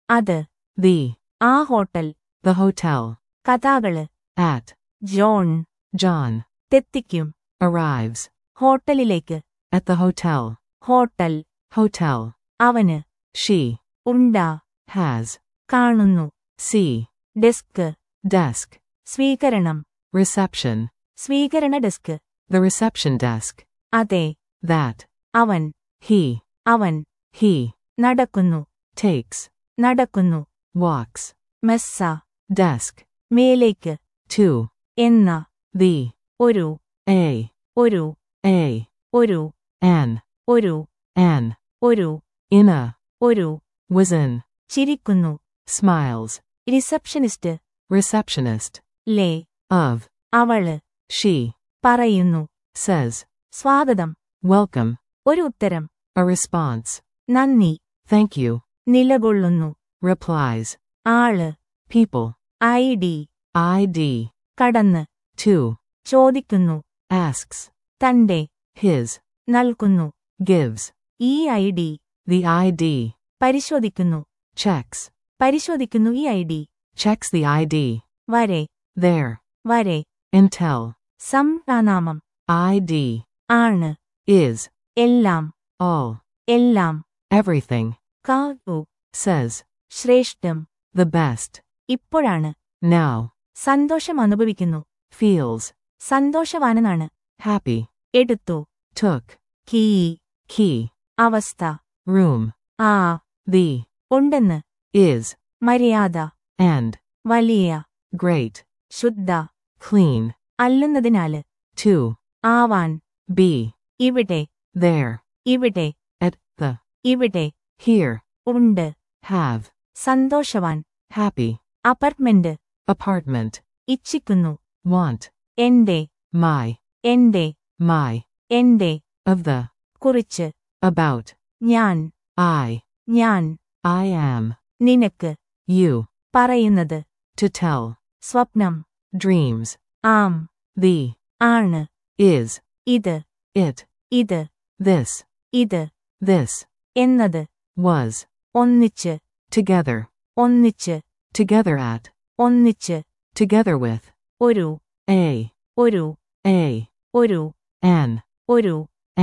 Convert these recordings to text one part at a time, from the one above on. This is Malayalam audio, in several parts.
അത്, the, ആ ഹോട്ടൽ, the hotel, കഥാകള്, at, ജോൺ, John, തെത്തിക്കും, arrives, ഹോട്ടലിലേക്ക്, at the hotel, hotel, hotel, അവന്, she, ഉണ്ടാ, has, കാണുന്നു, see, ഡെസ്ക്, desk, സ്വീകരണം, reception, സ്വീകരണ ഡെസ്ക്, the reception desk, അതെ, that, അവൻ, അവൻ, he, നടക്കുന്നു, takes, നടക്കുന്നു, walks, മെസ്സ, desk, മേലേക്ക്, to, എന്ന, the, ഒരു, ഒരു, ഒരു, an, ഒരു, ഒരു, in a, ഒരു, was in, ചിരിക്കുന്നു, smiles, റിസപ്ഷനിസ്റ്റ്, receptionist, ലേ, of, അവള്, she, പറയുന്നു, says, സ്വാഗതം, welcome, ഒരു ഉത്തരം, a response, നന്ദി, thank you, നിലകൊള്ളുന്നു, replies, ആള്, people, ID, id, കടന്ന്, to, ചോദിക്കുന്നു, asks, തന്റെ, his, നൽകുന്നു, gives, ഈ ID, the id, പരിശോധിക്കുന്നു, checks, പരിശോധിക്കുന്നു ഈ ID, checks the id, വരെ, there, വരെ, until, സംനാമം, id, ആണ്, is, എല്ലാം, all, എല്ലാം, everything, കാവു, says, ശ്രേഷ്ഠം, the best, ഇപ്പോഴാണ്, now, സന്തോഷം അനുഭവിക്കുന്നു, feels, സന്തോഷവാനാണ്, happy, എടുത്തു, took, key, അവസ്ഥ, room, ആ, the, ഉണ്ടെന്ന്, is, മര്യാദ, and, വലിയ, great, ശുദ്ധ, clean, അല്ലുന്നതിനാല്, to, ആവാൻ, be, ഇവിടെ, there, ഇവിടെ, at, the, ഇവിടെ, here, ഉണ്ട്, have, സന്തോഷവാൻ, happy, apartment, apartment, ഇച്ഛിക്കുന്നു, want, എന്റെ, my, എന്റെ, my, എന്റെ, of the, കുറിച്ച്, about, ഞാൻ, ഞാൻ, I am, നിനക്ക്, you, പറയുന്നത്, to tell, സ്വപ്നം, dreams, ആം, the, ആണ്, is, ഇത്, it, ഇത്, this, ഇത്, this, എന്നത്, was, ഒന്നിച്ച്, together, ഒന്നിച്ച്, together at, ഒന്നിച്ച്, together with, ഒരു, ഒരു, ഒരു, an, ഒരു,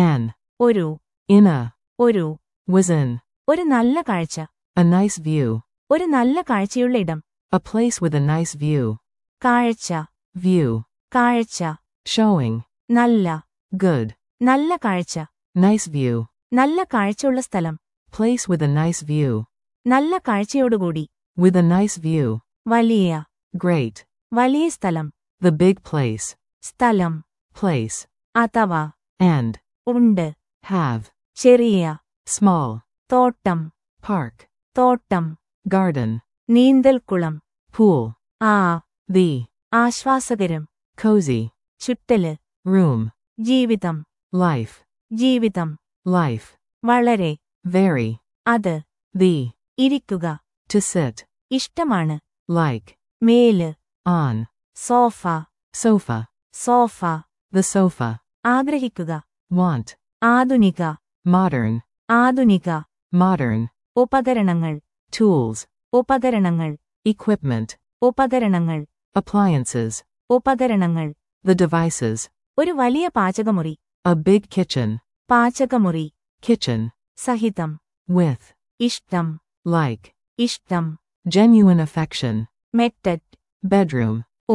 ഒരു, in a, ഒരു, was in, ഒരു നല്ല കാഴ്ച, a nice view, ഒരു നല്ല കാഴ്ചയുള്ള ഇടം, a place with a nice view, കാഴ്ച, view, കാഴ്ച, showing, നല്ല, good, നല്ല കാഴ്ച, nice view, നല്ല കാഴ്ചയുള്ള സ്ഥലം, place with a nice view, നല്ല കാഴ്ചയോടുകൂടി, with a nice view, വലിയ, great, വലിയ സ്ഥലം, the big place, സ്ഥലം, place, അഥവാ, and, ഉണ്ട്, have, ചെറിയ, small, തോട്ടം, park, തോട്ടം, garden, നീന്തൽക്കുളം, pool, ആ, the, ആശ്വാസകരം, cozy, ചുറ്റല്, room, ജീവിതം, life, ജീവിതം, life, വളരെ, very, അത്, the, ഇരിക്കുക, to sit, ഇഷ്ടമാണ്, like, മേല്, on, sofa, sofa, sofa, the sofa, ആഗ്രഹിക്കുക, want, ആധുനിക, modern, ആധുനിക, modern, ഉപകരണങ്ങൾ, tools, ഉപകരണങ്ങൾ, equipment, ഉപകരണങ്ങൾ, appliances, ഉപകരണങ്ങൾ, the devices, ഒരു വലിയ പാചകമുറി, a big kitchen, പാചകമുറി, kitchen, സഹിതം, with, ഇഷ്ടം, like, ഇഷ്ടം, genuine affection, മെറ്റഡ്, bedroom,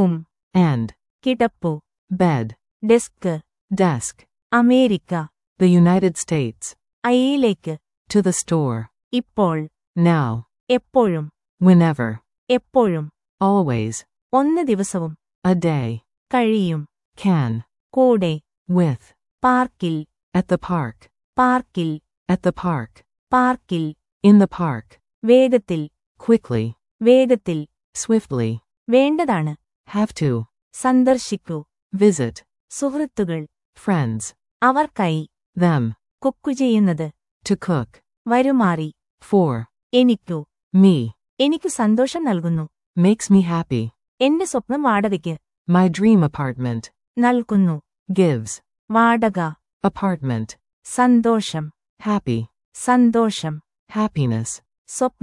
and, കിടപ്പു, bed, desk, desk, America, the United States, അയയിലേക്ക്, to the store, ഇപ്പോൾ, now, എപ്പോഴും, whenever, എപ്പോഴും, always, ഒന്ന് ദിവസവും, a day, കഴിയും, can, കൂടെ, with, പാർക്കിൽ, at the park, പാർക്കിൽ, at the park, പാർക്കിൽ, in the park, വേഗത്തിൽ, quickly, വേഗത്തിൽ, swiftly, വേണ്ടതാണ്, have to, സന്ദർശിക്കൂ, visit, സുഹൃത്തുക്കൾ, friends, അവർക്കായി, them, കുക്കു ചെയ്യുന്നത്, to cook, വരുമാറി, for, എനിക്കു, me, എനിക്കു സന്തോഷം നൽകുന്നു, makes me happy, എന്റെ സ്വപ്നം വാടകയ്ക്ക്, my dream apartment, നൽകുന്നു, gives, വാടക, apartment, സന്തോഷം, happy, സന്തോഷം, happiness, സ്വപ്ന,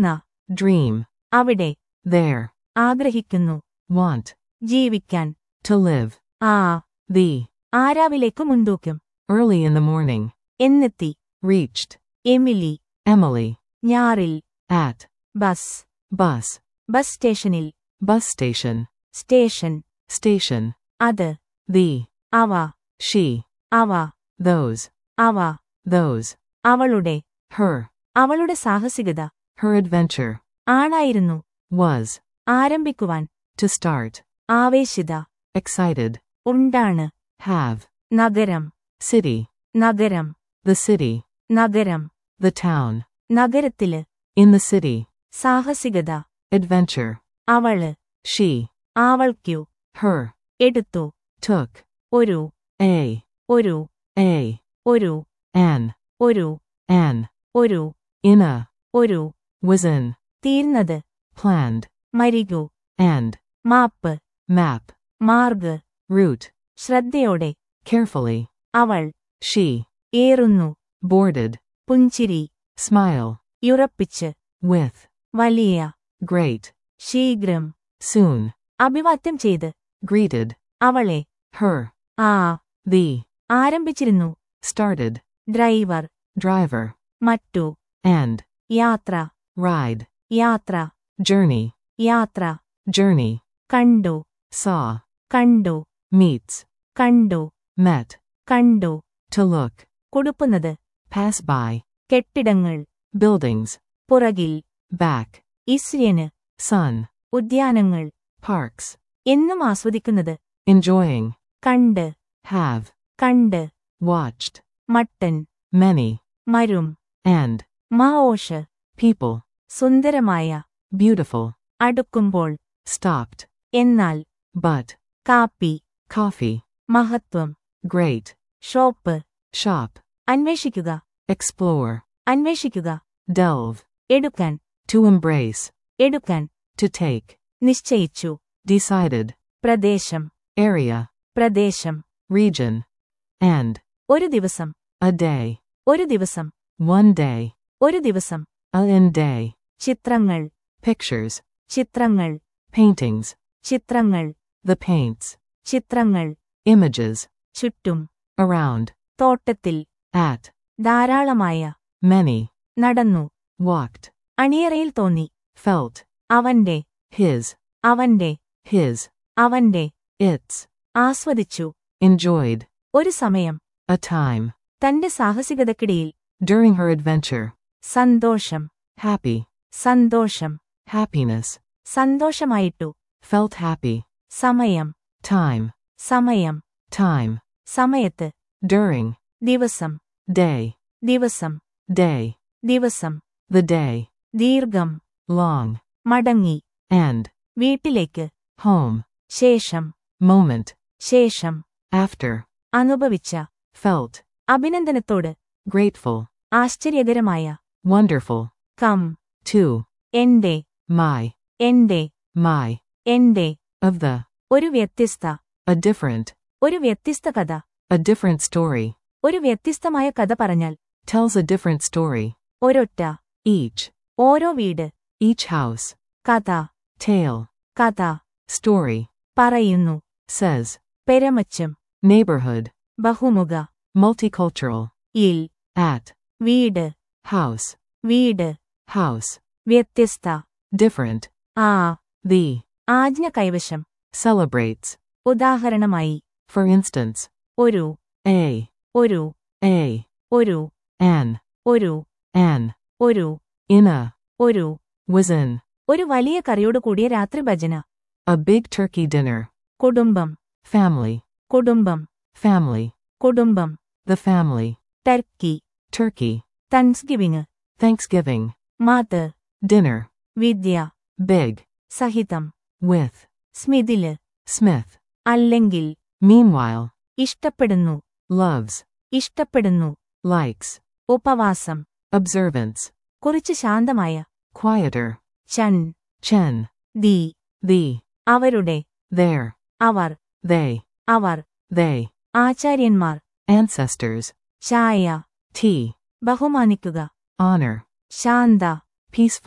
Dream. അവിടെ. There. ആഗ്രഹിക്കുന്നു. Want. ജീവിക്കാൻ. To live. ആ. The. ആരാവിലേക്ക് മുൻതൂക്കം. Early in the morning. എന്നെത്തി. Reached. എമിലി. Emily. ഞാറിൽ. At. ബസ്. Bus. ബസ് സ്റ്റേഷനിൽ. Bus station. സ്റ്റേഷൻ. Station. അത്. The. അവ. She. അവ. Those. അവ. Those. അവളുടെ. Her. അവളുടെ സാഹസികത. Her adventure. ആണായിരുന്നു. Was. ആരംഭിക്കുവാൻ. To start. ആവേശിത. Excited. ഉണ്ടാണ്. Have. നഗരം. City. നഗരം. The city. നഗരം. The town. നഗരത്തില്. In the city. സാഹസികത. Adventure. അവള്. She. ആവൾക്കു. Her. എടുത്തു. Took. ഒരു. A. ഒരു. A. ഒരു. An. ഒരു. An. ഒരു. In a. ഒരു. Was in. തീർന്നത്. Planned. മരികു. And. Map. Map. Marg. Route. ശ്രദ്ധയോടെ. Carefully. അവൾ. She. ഏറുന്നു. Boarded. പുഞ്ചിരി. Smile. യുറപ്പിച്ച്. With. വലിയ. Great. ശീഘ്രം. Soon. അഭിവാദ്യം ചെയ്ത്. Greeted. അവളെ. Her. ആ. The. ആരംഭിച്ചിരുന്നു. Started. ഡ്രൈവർ. Driver. മറ്റു. And. യാത്ര. Ride. യാത്ര. Journey. യാത്ര. Journey. കണ്ടു. Saw. കണ്ടു. Meets. കണ്ടു. Met. കണ്ടു. To look. കൊടുക്കുന്നത്. Pass by. കെട്ടിടങ്ങൾ. Buildings. പുറകിൽ. Back. ഇസ്ര്യന്. Sun. ഉദ്യാനങ്ങൾ. Parks. എന്നും ആസ്വദിക്കുന്നത്. Enjoying. കണ്ട്. Have. കണ്ട്. Watched. മട്ടൻ. Many. മരും. And. മാഓഷ്. People. സുന്ദരമായ. Beautiful. അടുക്കുമ്പോൾ. Stopped. എന്നാൽ. But. കാപ്പി. Coffee. മഹത്വം. Great. ഷോപ്പ്. Shop. അന്വേഷിക്കുക. Explore. അന്വേഷിക്കുക. Delve. എടുക്കാൻ. To embrace. എടുക്കാൻ. To take. നിശ്ചയിച്ചു. Decided. പ്രദേശം. Area. പ്രദേശം. Region. And. ഒരു ദിവസം. A day. ഒരു ദിവസം. One day. ഒരു ദിവസം. In day. ചിത്രങ്ങൾ. Pictures. ചിത്രങ്ങൾ. Paintings. ചിത്രങ്ങൾ. The paints. ചിത്രങ്ങൾ. Images. ചുറ്റും. Around. തോട്ടത്തിൽ. At. ധാരാളമായ. Many. നടന്നു. Walked. അണിയറയിൽ തോന്നി. Felt. അവന്റെ. His. അവന്റെ. His. അവന്റെ. Its. ആസ്വദിച്ചു. Enjoyed. ഒരു സമയം. A time. തന്റെ സാഹസികതയ്ക്കിടയിൽ. During her adventure. സന്തോഷം. Happy. സന്തോഷം. Happiness. സന്തോഷമായിട്ടു. Felt happy. സമയം. Time. സമയം. Time. സമയത്ത്. During. ദിവസം. Day. ദിവസം. Day. ദിവസം. The day. ദീർഘം. Long. മടങ്ങി. And. വീട്ടിലേക്ക്. Home. ശേഷം. Moment. ശേഷം. After. അനുഭവിച്ച. Felt. അഭിനന്ദനത്തോട്. Grateful. ആശ്ചര്യകരമായ. Wonderful. കം. To. എന്റെ. My. എന്റെ. My. എന്റെ. Of the. ഒരു വ്യത്യസ്ത. A different. ഒരു വ്യത്യസ്ത കഥ. A different story. ഒരു വ്യത്യസ്തമായ കഥ പറഞ്ഞാൽ. Tells a different story. ഒരൊറ്റ. Each. ഓരോ വീട്. Each house. കഥ. Tale. കഥ. Story. പറയുന്നു. Says. പെരമച്ചം. Neighborhood. ബഹുമുഖ. Multicultural. ഇൽ. At. വീട്. House. വീട്. House. വ്യത്യസ്ത. Different. ആ. The. ആജ്ഞ കൈവശം. Celebrates. ഉദാഹരണമായി. For instance. ഒരു. A. ഒരു. A. ഒരു. An. ഒരു. An. ഒരു. In a. ഒരു. Was in. ഒരു വലിയ കറിയോട് കൂടിയ രാത്രി ഭജന. A big turkey dinner. കുടുംബം. Family. കുടുംബം. Family. കുടുംബം. The family. Turkey. Turkey. തൻസ്ഗിവിംഗ്. Thanksgiving. മാത്. Dinner. വിദ്യ. Big. സഹിതം. With. സ്മിതില്. Smith. അല്ലെങ്കിൽ. Meanwhile. ഇഷ്ടപ്പെടുന്നു. Loves. ഇഷ്ടപ്പെടുന്നു. Likes. ഉപവാസം. Observance. കുറിച്ച് ശാന്തമായ. Quieter. Chen. Chen. The. The. അവരുടെ. Their. അവർ. They. അവർ. They. ആചാര്യന്മാർ. Ancestors. ചായ. Tea. ബഹുമാനിക്കുക. Honor. ശാന്ത. Peaceful.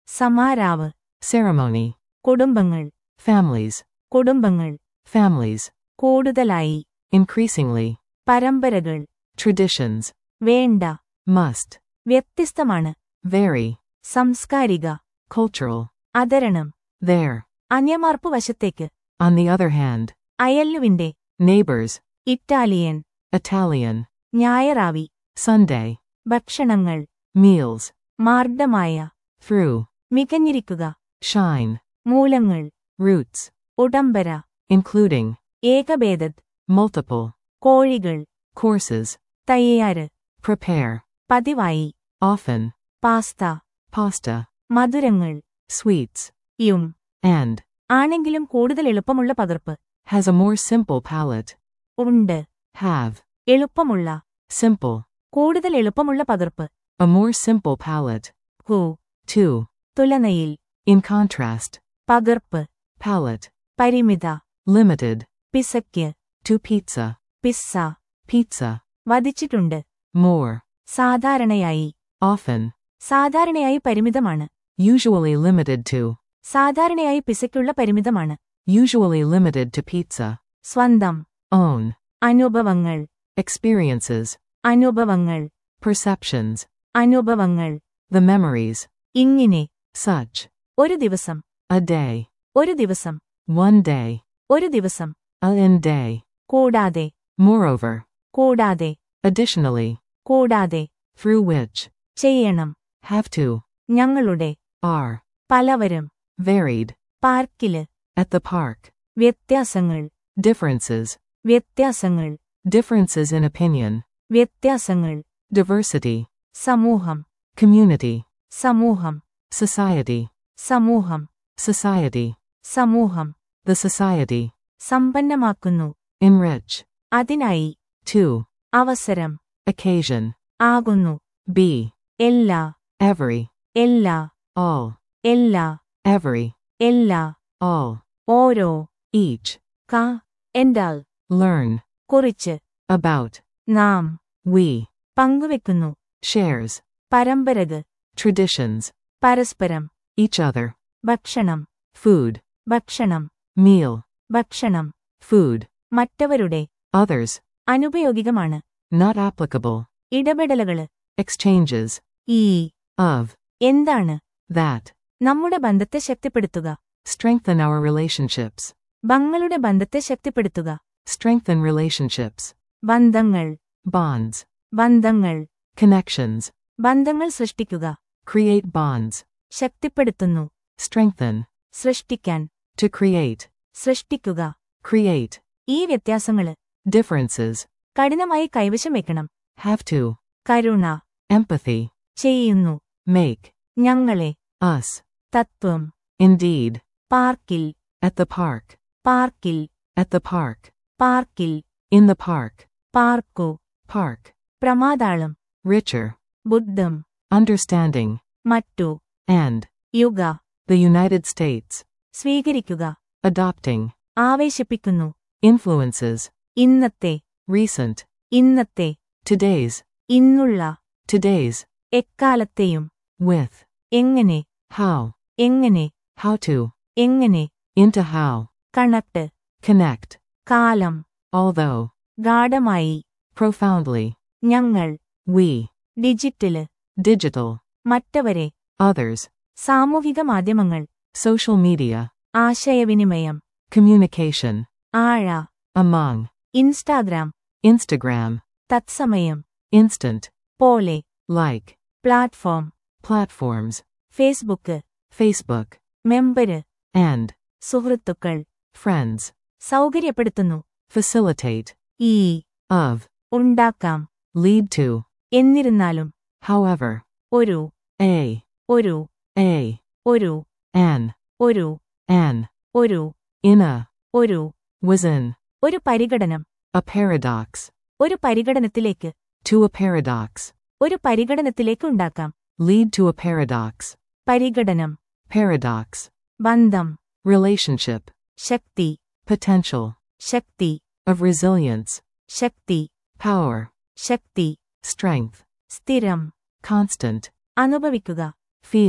സമാരാവ്. ceremony, കുടുംബങ്ങൾ. families, കുടുംബങ്ങൾ. families, കൂടുതലായി. increasingly, പരമ്പരകൾ. traditions, വേണ്ട. must, വ്യത്യസ്തമാണ്. vary, സംസ്കാരിക. cultural, അതരണം. there, അന്യമാർപ്പു വശത്തേക്ക്. on the other hand, അയല്ലുവിന്റെ. neighbors, Italian. Italian, ഞായറാവി. Sunday, ഭക്ഷണങ്ങൾ. meals, മാർദ്ദമായ. through, മികഞ്ഞിരിക്കുക. shine, മൂലങ്ങൾ. roots, ഉടമ്പര. including, ഏകഭേദത്. multiple, കോഴികൾ. courses, തയ്യാറ്. prepare, പതിവായി. often, pasta. pasta, മധുരങ്ങൾ. sweets, യും. and, ആണെങ്കിലും കൂടുതൽ എളുപ്പമുള്ള പകർപ്പ്. has a more simple palate, ഉണ്ട്. have, എളുപ്പമുള്ള. simple, കൂടുതൽ എളുപ്പമുള്ള പകർപ്പ്. a more simple palate, ഹു. to, തുലനയിൽ. in contrast, പകർപ്പ്. palate, പരിമിത. limited, പിസയ്ക്ക്. to pizza, pizza. pizza, വധിച്ചിട്ടുണ്ട്. more, സാധാരണയായി. often, സാധാരണയായി പരിമിതമാണ്. usually limited to, സാധാരണയായി പിസയ്ക്കുള്ള പരിമിതമാണ്. usually limited to pizza, സ്വന്തം. own, അനുഭവങ്ങൾ. experiences, അനുഭവങ്ങൾ. perceptions, അനുഭവങ്ങൾ. the memories, ഇങ്ങനെ. such, ഒരു ദിവസം. a day, ഒരു ദിവസം. one day, ഒരു ദിവസം. in day, കൂടാതെ. moreover, കൂടാതെ. additionally, കൂടാതെ. through which, ചെയ്യണം. have to, ഞങ്ങളുടെ. are, പലവരും. varied, പാർക്കില്. at the park, വ്യത്യാസങ്ങൾ. differences, വ്യത്യാസങ്ങൾ. differences in opinion, വ്യത്യാസങ്ങൾ. diversity, സമൂഹം. community, സമൂഹം. society, സമൂഹം. society, സമൂഹം. the society, സമ്പന്നമാക്കുന്നു. enrich, അതിനായി. to, അവസരം. occasion, ആകുന്നു. be, എല്ലാ. every, എല്ലാ. all, എല്ലാ. every, എല്ലാ. all, ഓരോ. each, ക. എന്റാൽ. learn, കുറിച്ച്. about, നാം. we, പങ്കുവെക്കുന്നു. shares, പരമ്പരകൾ. traditions, പരസ്പരം. each other, ഭക്ഷണം. food, ഭക്ഷണം. meal, ഭക്ഷണം. food, മറ്റവരുടെ. others, അനുപയോഗികമാണ്. not applicable, ഇടപെടലുകള്. exchanges, ഈ. of, എന്താണ്. that, നമ്മുടെ ബന്ധത്തെ ശക്തിപ്പെടുത്തുക. strengthen our relationships, ബങ്ങളുടെ ബന്ധത്തെ ശക്തിപ്പെടുത്തുക. strengthen relationships, ബന്ധങ്ങൾ. bonds, ബന്ധങ്ങൾ. connections, ബന്ധങ്ങൾ സൃഷ്ടിക്കുക. create bonds, ശക്തിപ്പെടുത്തുന്നു. strengthen, സൃഷ്ടിക്കാൻ. to create, സൃഷ്ടിക്കുക. create, ഈ വ്യത്യാസങ്ങള്. differences, കഠിനമായി കൈവശം വെക്കണം. have to, കരുണ. empathy, ചെയ്യുന്നു. make, ഞങ്ങളെ. us, തത്വം. indeed, പാർക്കിൽ. at the park, പാർക്കിൽ. at the park, പാർക്കിൽ. in the park, park. park, പ്രമാതാളം. richer, ബുദ്ധം. understanding, മറ്റു. and, യുഗ. the United States, സ്വീകരിക്കുക. adopting, ആവേശിപ്പിക്കുന്നു. influences, ഇന്നത്തെ. recent, ഇന്നത്തെ. today's, ഇന്നുള്ള. today's, എക്കാലത്തെയും. with, എങ്ങനെ. how, എങ്ങനെ. how to, എങ്ങനെ. into how, connect. connect, കാലം. although, ഗാഢമായി. profoundly, ഞങ്ങൾ. we, digital. digital, മറ്റവരെ. others, സാമൂഹിക മാധ്യമങ്ങൾ. social media, ആശയവിനിമയം. communication, ആഴ. among, Instagram. Instagram, തത്സമയം. instant, പോലെ. like, platform. platforms, Facebook. Facebook, member. and, സുഹൃത്തുക്കൾ. friends, സൗകര്യപ്പെടുത്തുന്നു. facilitate, ഈ. of, ഉണ്ടാക്കാം. lead to, എന്നിരുന്നാലും. however, ഒരു. a, ഒരു. a, ഒരു. an, ഒരു. an, ഒരു. in a, ഒരു. was in, ഒരു പരിഗണനം. a paradox, ഒരു പരിഗണനത്തിലേക്ക്. to a paradox, ഒരു പരിഗണനത്തിലേക്ക് ഉണ്ടാക്കാം. lead to a paradox, പരിഗണനം. paradox, ബന്ധം. relationship, ശക്തി. potential, ശക്തി. of resilience, ശക്തി. power, ശക്തി. strength, സ്ഥിരം. constant, അനുഭവിക്കുക. feel,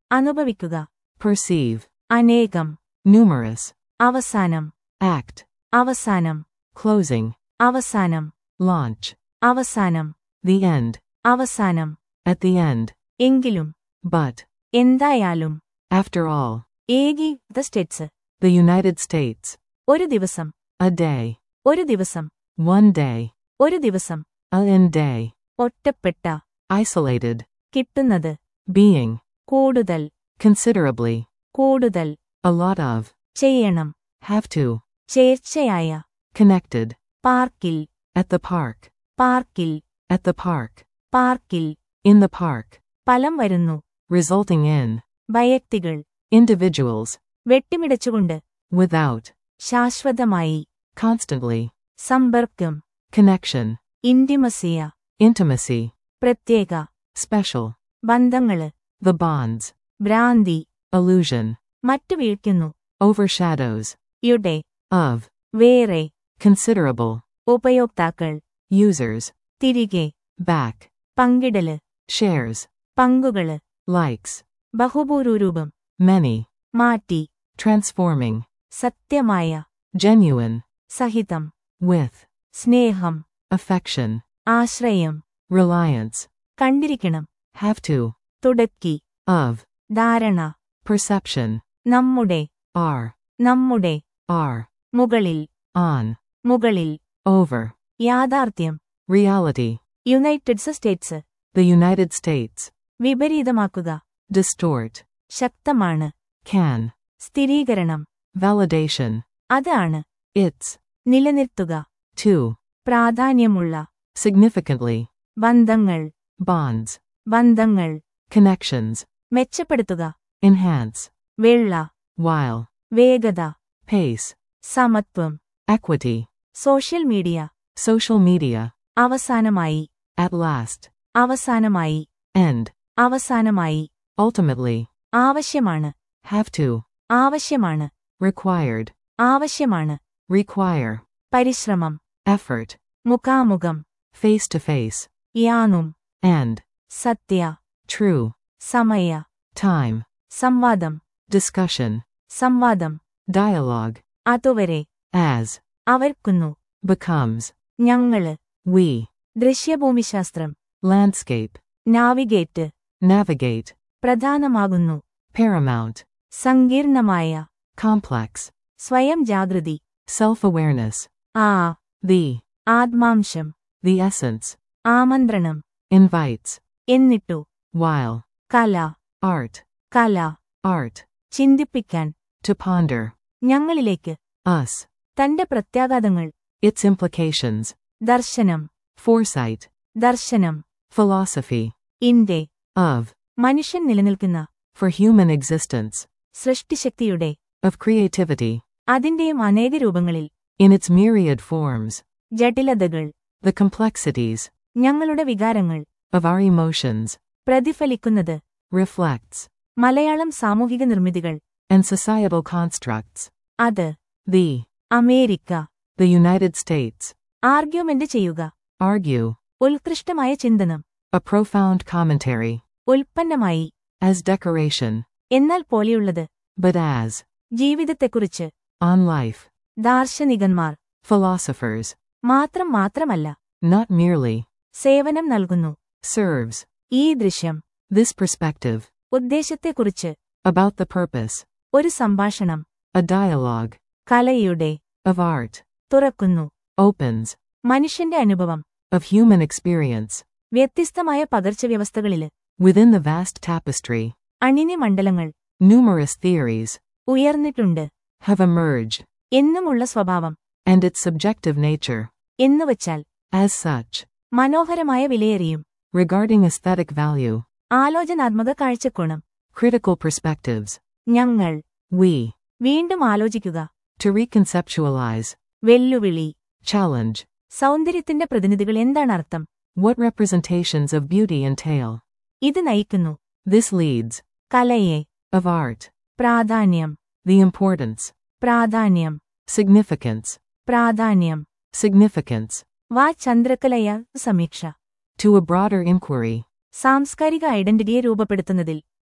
അനുഭവിക്കുക. perceive, അനേകം. numerous, അവസാനം. act, അവസാനം. closing, അവസാനം. launch, അവസാനം. the end, അവസാനം. at the end, എങ്കിലും. but, എന്തായാലും. after all, ഏകി the states. the United States, ഒരു ദിവസം. a day, ഒരു ദിവസം. one day, ഒരു ദിവസം. in day, ഒറ്റപ്പെട്ട. isolated, കിട്ടുന്നത്. being, കൂടുതൽ. considerably, കൂടുതൽ. a lot of, ചെയ്യണം. have to, ചേർച്ചയായ. connected, പാർക്കിൽ. at the park, പാർക്കിൽ. at the park, പാർക്കിൽ. in the park, ഫലം വരുന്നു. resulting in, വ്യക്തികൾ. individuals, വെട്ടിമിടച്ചുകൊണ്ട്. without, ശാശ്വതമായി. constantly, സമ്പർക്കം. connection, ഇന്റിമസിയ. intimacy, പ്രത്യേക. special, ബന്ധങ്ങള്. the bonds, ഭ്രാന്തി. illusion, മറ്റു വീഴ്ക്കുന്നു. overshadows, യുടെ. of, വേറെ. considerable, ഉപയോക്താക്കൾ. users, തിരികെ. back, പങ്കിടല്. shares, പങ്കുകള്. likes, ബഹുഭൂരൂപം. many, മാറ്റി. transforming, സത്യമായ. genuine, സഹിതം. with, സ്നേഹം. affection, ആശ്രയം. reliance, കണ്ടിരിക്കണം. have to, തുടക്കി. of, ധാരണ. perception, നമ്മുടെ. are, നമ്മുടെ. are, മുകളിൽ. on, മുകളിൽ. over, യാഥാർത്ഥ്യം. reality, United States. the United States, വിപരീതമാക്കുക. distort, ശക്തമാണ്. can, സ്ഥിരീകരണം. validation, അതാണ്. it's, നിലനിർത്തുക. to, പ്രാധാന്യമുള്ള. significantly, ബന്ധങ്ങൾ. bonds, ബന്ധങ്ങൾ. connections, മെച്ചപ്പെടുത്തുക. enhance, വെള്ള. while, വേഗത. pace, സമത്വം. equity, social media. social media, അവസാനമായി. at last, അവസാനമായി. end, അവസാനമായി. ultimately, ആവശ്യമാണ്. have to, ആവശ്യമാണ്. required, ആവശ്യമാണ്. require, പരിശ്രമം. effort, മുഖാമുഖം. face to face, യാനും. and, സത്യ. true, സമയ. time, സംവാദം. discussion, സംവാദം. dialogue, അതുവരെ. as, അവർക്കുന്നു. becomes, ഞങ്ങള്. we, ദൃശ്യഭൂമിശാസ്ത്രം. landscape, navigate. navigate, പ്രധാനമാകുന്നു. paramount, സങ്കീർണമായ. complex, സ്വയം ജാഗൃതി. self-awareness, ആ. the, ആത്മാംശം. the essence, ആമന്ത്രണം. invites, എന്നിട്ടു. while, കല. art, കല. art, ചിന്തിപ്പിക്കാൻ. to ponder, ഞങ്ങളിലേക്ക്. us, തന്റെ പ്രത്യാഘാതങ്ങൾ. its implications, ദർശനം. foresight, ദർശനം. philosophy, ഇന്റെ. of, മനുഷ്യൻ നിലനിൽക്കുന്ന. for human existence, സൃഷ്ടിശക്തിയുടെ. of creativity, അതിന്റെയും അനേക രൂപങ്ങളിൽ. in its myriad forms, ജടിലതകൾ. the complexities, ഞങ്ങളുടെ വികാരങ്ങൾ. of our emotions, പ്രതിഫലിക്കുന്നത്. reflects, മലയാളം സാമൂഹിക നിർമ്മിതികൾ. and societal constructs, അത്. the, America. the United States, argument ചെയ്യുക. argue, ഉത്കൃഷ്ടമായ ചിന്തനം. a profound commentary, ഉൽപ്പന്നമായി. as decoration, എന്നാൽ പോലെയുള്ളത്. but as, ജീവിതത്തെക്കുറിച്ച്. on life, ദാർശനികന്മാർ. philosophers, മാത്രമല്ല. not merely, സേവനം നൽകുന്നു. serves, ഈ ദൃശ്യം. this perspective, ഉദ്ദേശ്യത്തെക്കുറിച്ച്. about the purpose, ഒരു സംഭാഷണം. a dialogue, കലയുടെ. of art, തുറക്കുന്നു. opens, മനുഷ്യന്റെ അനുഭവം. of human experience, വ്യത്യസ്തമായ പകർച്ചവ്യവസ്ഥകളില്. within the vast tapestry, അണിനി മണ്ഡലങ്ങൾ. numerous theories, ഉയർന്നിട്ടുണ്ട്. have emerged, എന്നുമുള്ള സ്വഭാവം. and its subjective nature, എന്നുവച്ചാൽ. as such, മനോഹരമായ വിലയേറിയും. regarding aesthetic value, ആലോചനാത്മക കാഴ്ചക്കോണം. critical perspectives, ഞങ്ങൾ. we, വീണ്ടും ആലോചിക്കുക. to reconceptualize, വെല്ലുവിളി. challenge, സൗന്ദര്യത്തിന്റെ പ്രതിനിധികൾ എന്താണ് അർത്ഥം? what representations of beauty entail, ഇത് നയിക്കുന്നു. this leads, കലയെ. of art, പ്രാധാന്യം. the importance, പ്രാധാന്യം. significance, പ്രാധാന്യം. significance, വാ ചന്ദ്രകലയ സമീക്ഷ. to a broader inquiry, സാംസ്കാരിക ഐഡന്റിറ്റിയെ രൂപപ്പെടുത്തുന്നതിൽ.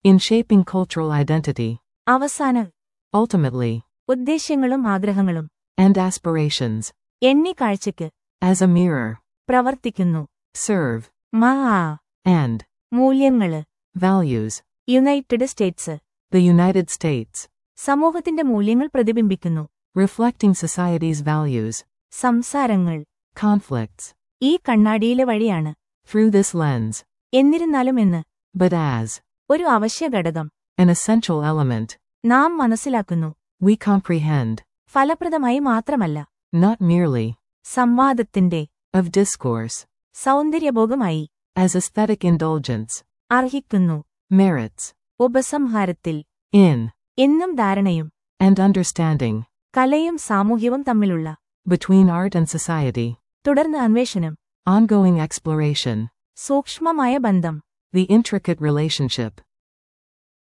In shaping cultural identity. അവസാന Ultimately. ഉദ്ദേശ്യങ്ങളും ആഗ്രഹങ്ങളും And aspirations. എണ്ണി കാഴ്ചയ്ക്ക് As a mirror. പ്രവർത്തിക്കുന്നു. Serve. മാ And. മൂല്യങ്ങള് Values. United States The United States. സമൂഹത്തിന്റെ മൂല്യങ്ങൾ പ്രതിബിംബിക്കുന്നു. Reflecting society's values. സംസാരങ്ങൾ Conflicts. ഈ കണ്ണാടിയിലെ വഴിയാണ്. Through this lens. എന്നിരുന്നാലും എന്ന് But as. ഒരു അവശ്യ ഘടകം An essential element. നാം മനസ്സിലാക്കുന്നു. We comprehend. ഫലപ്രദമായി മാത്രമല്ല, Not merely. സംവാദത്തിന്റെ Of discourse. സൗന്ദര്യഭോഗമായി As aesthetic indulgence. അർഹിക്കുന്നു. Merits. ഉപസംഹാരത്തിൽ In. എന്നും ധാരണയും And understanding. കലയും സാമൂഹ്യവും തമ്മിലുള്ള Between art and society. തുടർന്ന് അന്വേഷണം Ongoing exploration. സൂക്ഷ്മമായ ബന്ധം The intricate relationship.